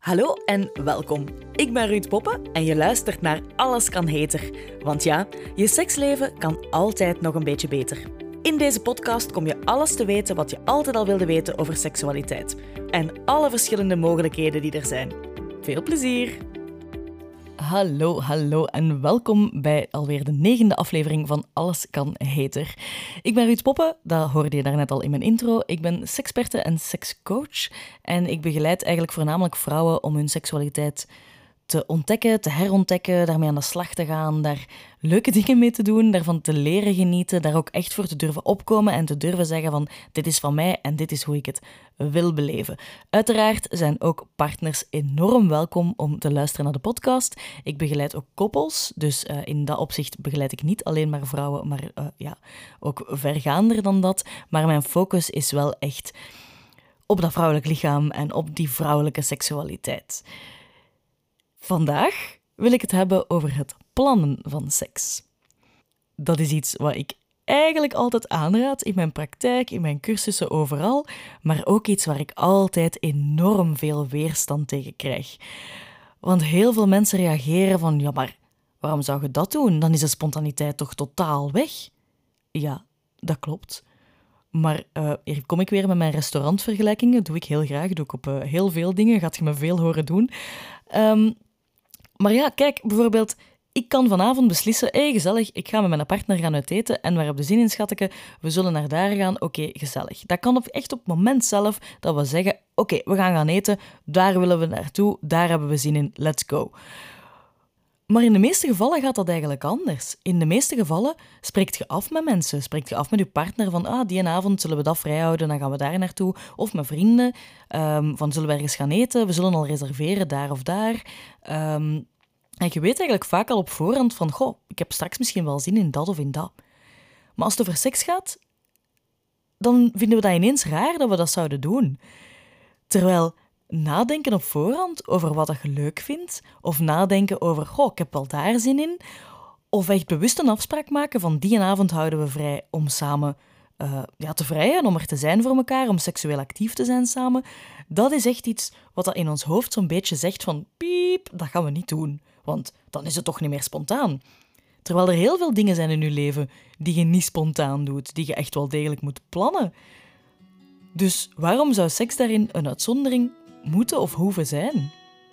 Hallo en welkom. Ik ben Ruud Poppe en je luistert naar Alles kan heter. Want ja, je seksleven kan altijd nog een beetje beter. In deze podcast kom je alles te weten wat je altijd al wilde weten over seksualiteit. En alle verschillende mogelijkheden die er zijn. Veel plezier! Hallo en welkom bij alweer de 9e aflevering van Alles kan heter. Ik ben Ruud Poppe, dat hoorde je daarnet al in mijn intro. Ik ben seksperte en sekscoach en ik begeleid eigenlijk voornamelijk vrouwen om hun seksualiteit te ontdekken, te herontdekken, daarmee aan de slag te gaan, daar leuke dingen mee te doen, daarvan te leren genieten, daar ook echt voor te durven opkomen en te durven zeggen van dit is van mij en dit is hoe ik het wil beleven. Uiteraard zijn ook partners enorm welkom om te luisteren naar de podcast. Ik begeleid ook koppels, dus in dat opzicht begeleid ik niet alleen maar vrouwen, maar ook vergaander dan dat. Maar mijn focus is wel echt op dat vrouwelijk lichaam en op die vrouwelijke seksualiteit. Vandaag wil ik het hebben over het plannen van seks. Dat is iets wat ik eigenlijk altijd aanraad in mijn praktijk, in mijn cursussen, overal, maar ook iets waar ik altijd enorm veel weerstand tegen krijg. Want heel veel mensen reageren van, ja, maar waarom zou je dat doen? Dan is de spontaniteit toch totaal weg? Ja, dat klopt. Maar hier kom ik weer met mijn restaurantvergelijkingen. Dat doe ik heel graag, doe ik op heel veel dingen, gaat je me veel horen doen. Maar ja, kijk, bijvoorbeeld, ik kan vanavond beslissen, gezellig, ik ga met mijn partner gaan uit eten en waar heb je zin in, schatteke? We zullen naar daar gaan, oké, gezellig. Dat kan echt op het moment zelf dat we zeggen, oké, we gaan eten, daar willen we naartoe, daar hebben we zin in, let's go. Maar in de meeste gevallen gaat dat eigenlijk anders. In de meeste gevallen spreekt je af met mensen. Spreekt je af met je partner van, die avond zullen we dat vrijhouden, dan gaan we daar naartoe. Of met vrienden, van zullen we ergens gaan eten, we zullen al reserveren daar of daar. En je weet eigenlijk vaak al op voorhand van, ik heb straks misschien wel zin in dat of in dat. Maar als het over seks gaat, dan vinden we dat ineens raar dat we dat zouden doen. Terwijl nadenken op voorhand over wat je leuk vindt, of nadenken over, ik heb wel daar zin in, of echt bewust een afspraak maken van die avond houden we vrij om samen te vrijen, om er te zijn voor elkaar, om seksueel actief te zijn samen. Dat is echt iets wat dat in ons hoofd zo'n beetje zegt van, piep, dat gaan we niet doen, want dan is het toch niet meer spontaan. Terwijl er heel veel dingen zijn in je leven die je niet spontaan doet, die je echt wel degelijk moet plannen. Dus waarom zou seks daarin een uitzondering moeten of hoeven zijn?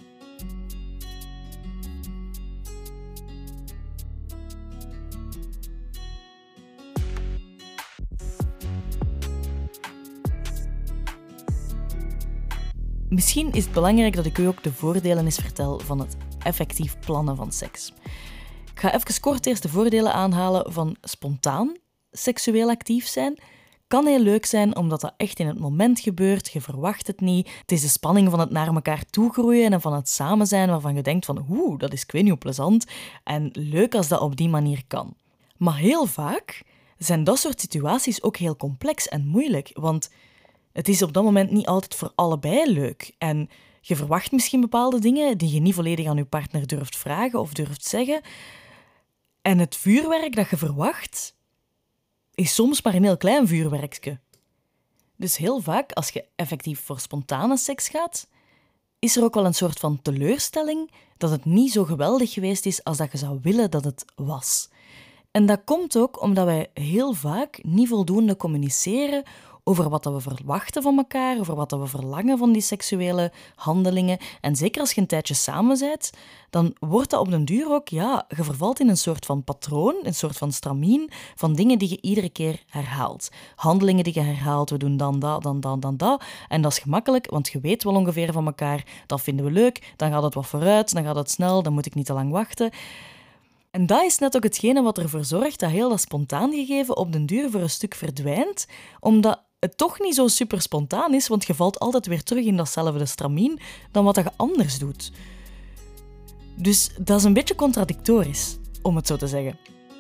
Misschien is het belangrijk dat ik u ook de voordelen eens vertel van het effectief plannen van seks. Ik ga even kort eerst de voordelen aanhalen van spontaan seksueel actief zijn. Kan heel leuk zijn, omdat dat echt in het moment gebeurt, je verwacht het niet. Het is de spanning van het naar elkaar toegroeien en van het samen zijn waarvan je denkt van, dat is ik weet niet hoe plezant. En leuk als dat op die manier kan. Maar heel vaak zijn dat soort situaties ook heel complex en moeilijk, want het is op dat moment niet altijd voor allebei leuk. En je verwacht misschien bepaalde dingen die je niet volledig aan je partner durft vragen of durft zeggen. En het vuurwerk dat je verwacht is soms maar een heel klein vuurwerkje. Dus heel vaak, als je effectief voor spontane seks gaat, is er ook wel een soort van teleurstelling dat het niet zo geweldig geweest is als dat je zou willen dat het was. En dat komt ook omdat wij heel vaak niet voldoende communiceren over wat we verwachten van elkaar, over wat we verlangen van die seksuele handelingen. En zeker als je een tijdje samen bent, dan wordt dat op den duur ook, je vervalt in een soort van patroon, een soort van stramien van dingen die je iedere keer herhaalt. Handelingen die je herhaalt, we doen dan dat, dan dat. En dat is gemakkelijk, want je weet wel ongeveer van elkaar, dat vinden we leuk, dan gaat het wat vooruit, dan gaat het snel, dan moet ik niet te lang wachten. En dat is net ook hetgene wat ervoor zorgt dat heel dat spontaan gegeven op den duur voor een stuk verdwijnt, omdat het toch niet zo super spontaan is, want je valt altijd weer terug in datzelfde stramien dan wat je anders doet. Dus dat is een beetje contradictorisch, om het zo te zeggen.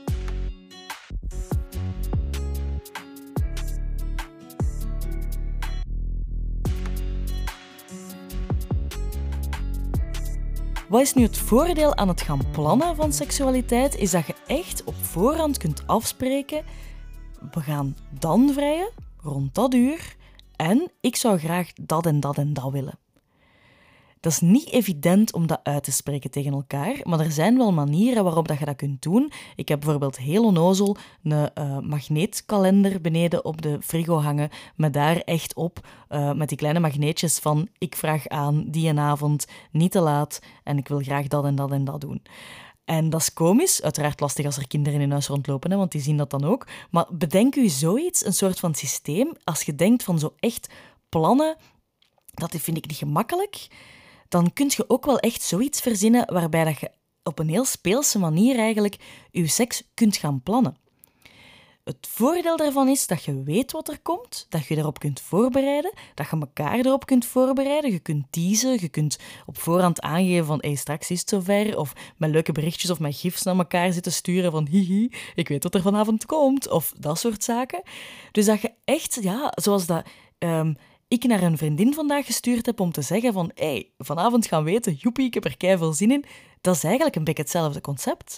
Wat is nu het voordeel aan het gaan plannen van seksualiteit? Is dat je echt op voorhand kunt afspreken, we gaan dan vrijen, rond dat uur, en ik zou graag dat en dat en dat willen. Dat is niet evident om dat uit te spreken tegen elkaar, maar er zijn wel manieren waarop dat je dat kunt doen. Ik heb bijvoorbeeld heel onnozel een magneetkalender beneden op de frigo hangen, met daar echt op, met die kleine magneetjes van ik vraag aan die een avond, niet te laat en ik wil graag dat en dat en dat doen. En dat is komisch, uiteraard lastig als er kinderen in huis rondlopen, hè, want die zien dat dan ook. Maar bedenk u zoiets, een soort van systeem, als je denkt van zo echt plannen, dat vind ik niet gemakkelijk, dan kun je ook wel echt zoiets verzinnen waarbij dat je op een heel speelse manier eigenlijk je seks kunt gaan plannen. Het voordeel daarvan is dat je weet wat er komt, dat je erop kunt voorbereiden, dat je elkaar erop kunt voorbereiden, je kunt teasen, je kunt op voorhand aangeven van hey, straks is het zover, of met leuke berichtjes of met gifs naar elkaar zitten sturen van hihi, ik weet wat er vanavond komt, of dat soort zaken. Dus dat je echt, ja, zoals dat ik naar een vriendin vandaag gestuurd heb om te zeggen van hey, vanavond gaan we eten, joepie, ik heb er keiveel zin in, dat is eigenlijk een beetje hetzelfde concept.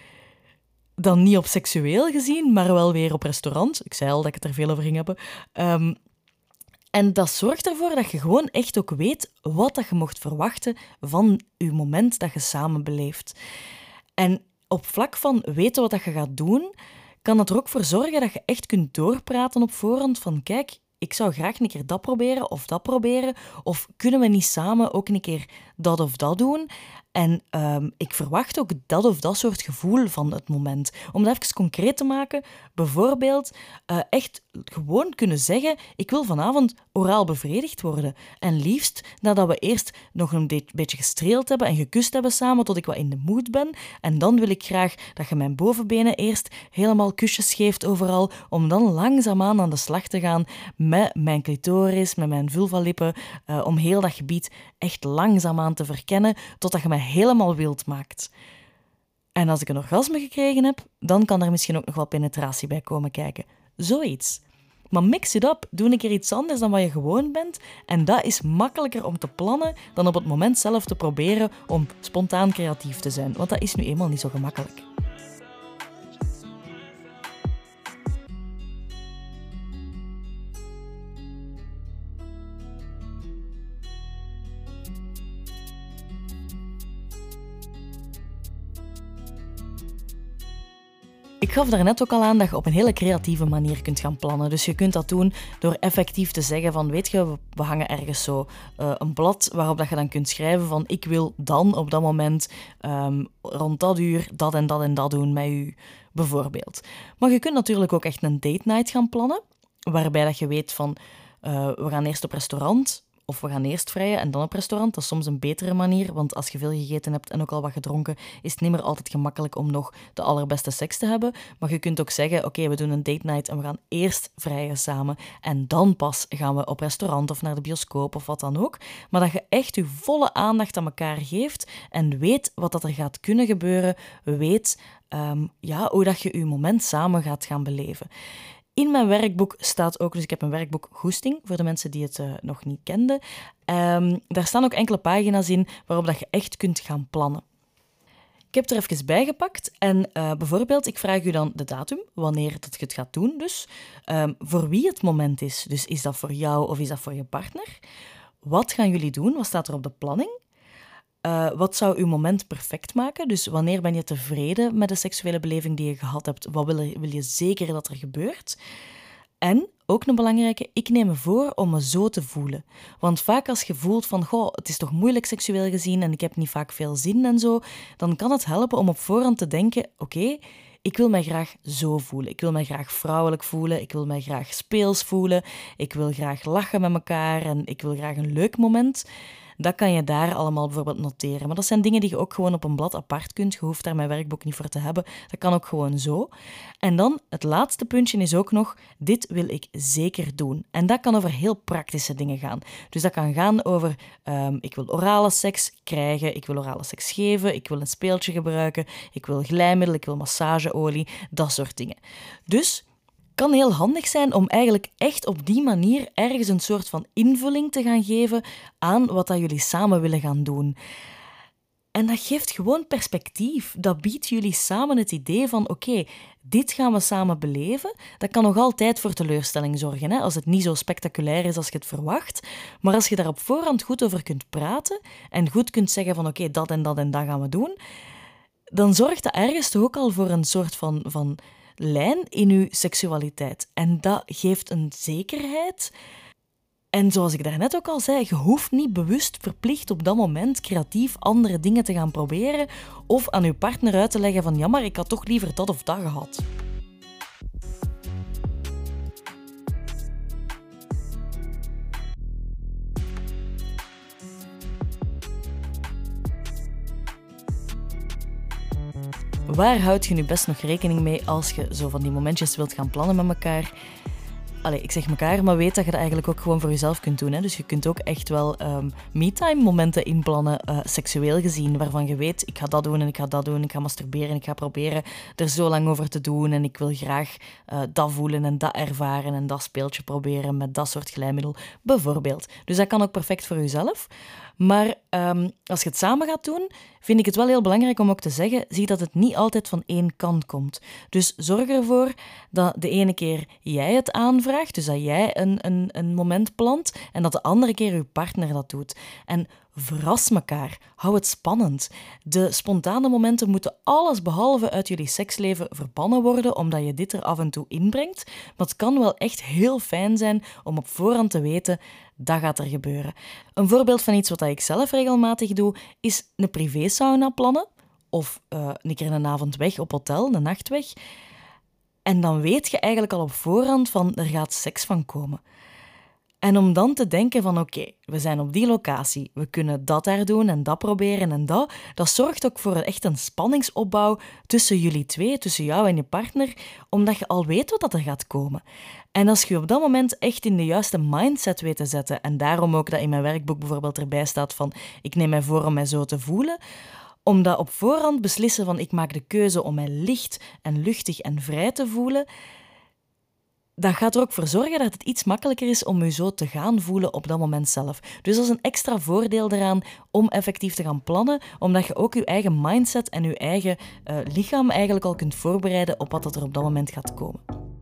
Dan niet op seksueel gezien, maar wel weer op restaurant. Ik zei al dat ik het er veel over ging hebben. En dat zorgt ervoor dat je gewoon echt ook weet wat dat je mocht verwachten van je moment dat je samen beleeft. En op vlak van weten wat dat je gaat doen, kan het er ook voor zorgen dat je echt kunt doorpraten op voorhand van kijk, ik zou graag een keer dat proberen of dat proberen, of kunnen we niet samen ook een keer dat of dat doen? En ik verwacht ook dat of dat soort gevoel van het moment. Om dat even concreet te maken, bijvoorbeeld echt gewoon kunnen zeggen, ik wil vanavond oraal bevredigd worden. En liefst nadat we eerst nog een beetje gestreeld hebben en gekust hebben samen tot ik wat in de mood ben. En dan wil ik graag dat je mijn bovenbenen eerst helemaal kusjes geeft overal, om dan langzaamaan aan de slag te gaan met mijn clitoris, met mijn vulvalippen, om heel dat gebied echt langzaamaan te verkennen, totdat je mij helemaal wild maakt. En als ik een orgasme gekregen heb, dan kan er misschien ook nog wel penetratie bij komen kijken. Zoiets. Maar mix it up, doe een keer iets anders dan wat je gewoon bent. En dat is makkelijker om te plannen dan op het moment zelf te proberen om spontaan creatief te zijn. Want dat is nu eenmaal niet zo gemakkelijk. Ik gaf daarnet ook al aan dat je op een hele creatieve manier kunt gaan plannen. Dus je kunt dat doen door effectief te zeggen van, weet je, we hangen ergens zo een blad waarop dat je dan kunt schrijven van, ik wil dan op dat moment rond dat uur dat en dat en dat doen met u, bijvoorbeeld. Maar je kunt natuurlijk ook echt een date night gaan plannen, waarbij dat je weet van, we gaan eerst op restaurant, of we gaan eerst vrijen en dan op restaurant. Dat is soms een betere manier, want als je veel gegeten hebt en ook al wat gedronken, is het niet meer altijd gemakkelijk om nog de allerbeste seks te hebben. Maar je kunt ook zeggen, oké, we doen een date night en we gaan eerst vrijen samen en dan pas gaan we op restaurant of naar de bioscoop of wat dan ook. Maar dat je echt je volle aandacht aan elkaar geeft en weet wat dat er gaat kunnen gebeuren, weet hoe dat je je moment samen gaat gaan beleven. In mijn werkboek staat ook, dus ik heb een werkboek Goesting, voor de mensen die het nog niet kenden. Daar staan ook enkele pagina's in waarop dat je echt kunt gaan plannen. Ik heb er even bijgepakt en bijvoorbeeld, ik vraag u dan de datum, wanneer dat je het gaat doen dus, voor wie het moment is. Dus is dat voor jou of is dat voor je partner? Wat gaan jullie doen? Wat staat er op de planning? Wat zou uw moment perfect maken? Dus wanneer ben je tevreden met de seksuele beleving die je gehad hebt? Wat wil je zeker dat er gebeurt? En, ook een belangrijke, ik neem me voor om me zo te voelen. Want vaak als je voelt van, goh, het is toch moeilijk seksueel gezien en ik heb niet vaak veel zin en zo, dan kan het helpen om op voorhand te denken, oké, ik wil mij graag zo voelen. Ik wil mij graag vrouwelijk voelen. Ik wil mij graag speels voelen. Ik wil graag lachen met elkaar en ik wil graag een leuk moment. Dat kan je daar allemaal bijvoorbeeld noteren. Maar dat zijn dingen die je ook gewoon op een blad apart kunt. Je hoeft daar mijn werkboek niet voor te hebben. Dat kan ook gewoon zo. En dan, het laatste puntje is ook nog, dit wil ik zeker doen. En dat kan over heel praktische dingen gaan. Dus dat kan gaan over, ik wil orale seks krijgen, ik wil orale seks geven, ik wil een speeltje gebruiken, ik wil glijmiddel, ik wil massageolie, dat soort dingen. Dus kan heel handig zijn om eigenlijk echt op die manier ergens een soort van invulling te gaan geven aan wat dat jullie samen willen gaan doen. En dat geeft gewoon perspectief. Dat biedt jullie samen het idee van oké, dit gaan we samen beleven. Dat kan nog altijd voor teleurstelling zorgen, hè, als het niet zo spectaculair is als je het verwacht. Maar als je daar op voorhand goed over kunt praten en goed kunt zeggen van oké, dat en dat en dat gaan we doen, dan zorgt dat ergens toch ook al voor een soort van lijn in je seksualiteit. En dat geeft een zekerheid. En zoals ik daarnet ook al zei, je hoeft niet bewust verplicht op dat moment creatief andere dingen te gaan proberen of aan je partner uit te leggen van ja, maar ik had toch liever dat of dat gehad. Waar houd je nu best nog rekening mee als je zo van die momentjes wilt gaan plannen met elkaar? Allee, ik zeg elkaar, maar weet dat je dat eigenlijk ook gewoon voor jezelf kunt doen. Hè? Dus je kunt ook echt wel me-time momenten inplannen, seksueel gezien, waarvan je weet, ik ga dat doen en ik ga dat doen, ik ga masturberen en ik ga proberen er zo lang over te doen en ik wil graag dat voelen en dat ervaren en dat speeltje proberen met dat soort glijmiddel, bijvoorbeeld. Dus dat kan ook perfect voor jezelf. Maar als je het samen gaat doen, vind ik het wel heel belangrijk om ook te zeggen, zie dat het niet altijd van één kant komt. Dus zorg ervoor dat de ene keer jij het aanvraagt, dus dat jij een moment plant, en dat de andere keer je partner dat doet. En verras elkaar. Hou het spannend. De spontane momenten moeten allesbehalve uit jullie seksleven verbannen worden, omdat je dit er af en toe inbrengt. Maar het kan wel echt heel fijn zijn om op voorhand te weten, dat gaat er gebeuren. Een voorbeeld van iets wat ik zelf regelmatig doe, is een privésauna plannen. Of een keer een avond weg op hotel, een nacht weg. En dan weet je eigenlijk al op voorhand van, er gaat seks van komen. En om dan te denken van oké, we zijn op die locatie, we kunnen dat daar doen en dat proberen en dat zorgt ook voor echt een spanningsopbouw tussen jullie twee, tussen jou en je partner, omdat je al weet wat er gaat komen. En als je op dat moment echt in de juiste mindset weet te zetten, en daarom ook dat in mijn werkboek bijvoorbeeld erbij staat van ik neem mij voor om mij zo te voelen, om dat op voorhand beslissen van ik maak de keuze om mij licht en luchtig en vrij te voelen, dat gaat er ook voor zorgen dat het iets makkelijker is om je zo te gaan voelen op dat moment zelf. Dus dat is een extra voordeel eraan om effectief te gaan plannen, omdat je ook je eigen mindset en je eigen lichaam eigenlijk al kunt voorbereiden op wat er op dat moment gaat komen.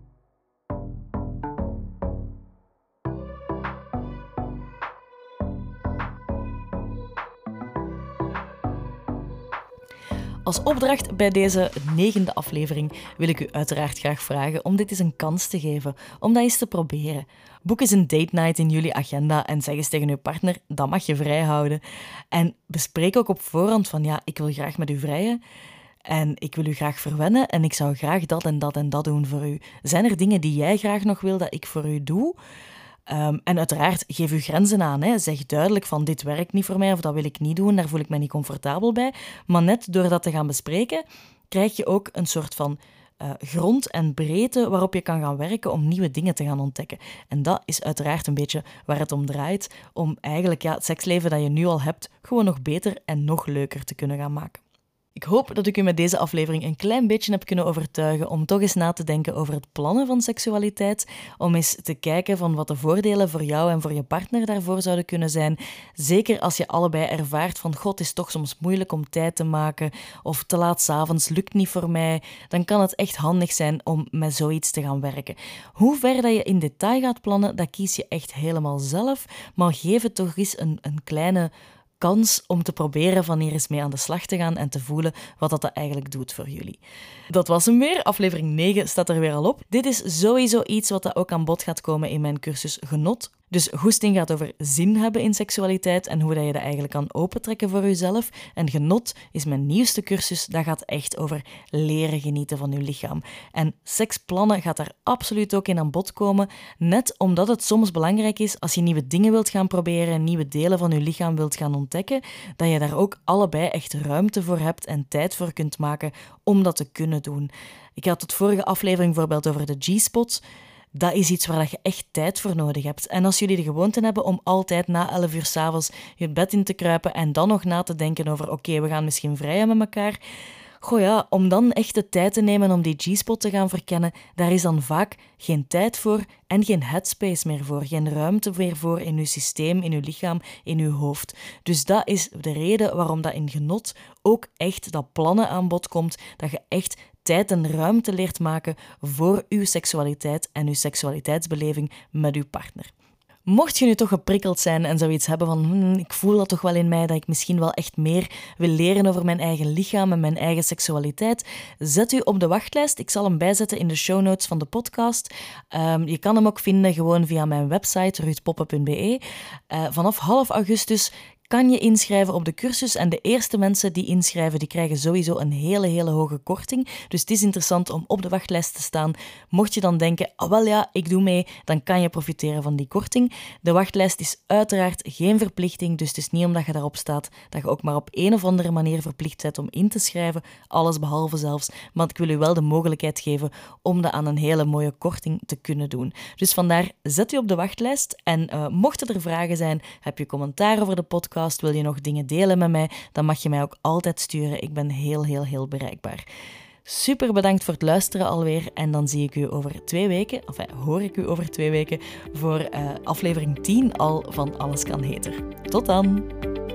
Als opdracht bij deze 9e aflevering wil ik u uiteraard graag vragen om dit eens een kans te geven, om dat eens te proberen. Boek eens een date night in jullie agenda en zeg eens tegen uw partner, dat mag je vrij houden. En bespreek ook op voorhand van ja, ik wil graag met u vrijen en ik wil u graag verwennen en ik zou graag dat en dat en dat doen voor u. Zijn er dingen die jij graag nog wil dat ik voor u doe? En uiteraard, geef uw grenzen aan. Hè. Zeg duidelijk van dit werkt niet voor mij of dat wil ik niet doen, daar voel ik me niet comfortabel bij. Maar net door dat te gaan bespreken, krijg je ook een soort van grond en breedte waarop je kan gaan werken om nieuwe dingen te gaan ontdekken. En dat is uiteraard een beetje waar het om draait, om eigenlijk het seksleven dat je nu al hebt gewoon nog beter en nog leuker te kunnen gaan maken. Ik hoop dat ik u met deze aflevering een klein beetje heb kunnen overtuigen om toch eens na te denken over het plannen van seksualiteit, om eens te kijken van wat de voordelen voor jou en voor je partner daarvoor zouden kunnen zijn. Zeker als je allebei ervaart van god, het is toch soms moeilijk om tijd te maken of te laat 's avonds lukt niet voor mij, dan kan het echt handig zijn om met zoiets te gaan werken. Hoe ver dat je in detail gaat plannen, dat kies je echt helemaal zelf, maar geef het toch eens een kleine kans om te proberen van hier eens mee aan de slag te gaan en te voelen wat dat eigenlijk doet voor jullie. Dat was hem weer. Aflevering 9 staat er weer al op. Dit is sowieso iets wat dat ook aan bod gaat komen in mijn cursus Genot. Dus goesting gaat over zin hebben in seksualiteit en hoe dat je dat eigenlijk kan opentrekken voor jezelf. En Genot is mijn nieuwste cursus. Dat gaat echt over leren genieten van je lichaam. En seksplannen gaat daar absoluut ook in aan bod komen. Net omdat het soms belangrijk is als je nieuwe dingen wilt gaan proberen, nieuwe delen van je lichaam wilt gaan ontdekken, dat je daar ook allebei echt ruimte voor hebt en tijd voor kunt maken om dat te kunnen doen. Ik had het vorige aflevering bijvoorbeeld over de G-spot. Dat is iets waar je echt tijd voor nodig hebt. En als jullie de gewoonte hebben om altijd na 11 uur 's avonds je bed in te kruipen en dan nog na te denken over oké, we gaan misschien vrijen met elkaar. Goh ja, om dan echt de tijd te nemen om die G-spot te gaan verkennen, daar is dan vaak geen tijd voor en geen headspace meer voor, geen ruimte meer voor in uw systeem, in uw lichaam, in uw hoofd. Dus dat is de reden waarom dat in genot ook echt dat plannen aan bod komt, dat je echt tijd en ruimte leert maken voor uw seksualiteit en uw seksualiteitsbeleving met uw partner. Mocht je nu toch geprikkeld zijn en zoiets hebben van ik voel dat toch wel in mij dat ik misschien wel echt meer wil leren over mijn eigen lichaam en mijn eigen seksualiteit, zet u op de wachtlijst. Ik zal hem bijzetten in de show notes van de podcast. Je kan hem ook vinden gewoon via mijn website ruudpoppen.be. Vanaf half augustus kan je inschrijven op de cursus en de eerste mensen die inschrijven, die krijgen sowieso een hele hoge korting. Dus het is interessant om op de wachtlijst te staan. Mocht je dan denken, wel ja, ik doe mee, dan kan je profiteren van die korting. De wachtlijst is uiteraard geen verplichting, dus het is niet omdat je daarop staat dat je ook maar op een of andere manier verplicht bent om in te schrijven, alles behalve zelfs. Want ik wil u wel de mogelijkheid geven om dat aan een hele mooie korting te kunnen doen. Dus vandaar, zet u op de wachtlijst en mochten er vragen zijn, heb je commentaar over de podcast, wil je nog dingen delen met mij, dan mag je mij ook altijd sturen. Ik ben heel bereikbaar. Super bedankt voor het luisteren alweer en dan zie ik u over 2 weken, hoor ik u over 2 weken voor aflevering 10 al van Alles kan Heter. Tot dan!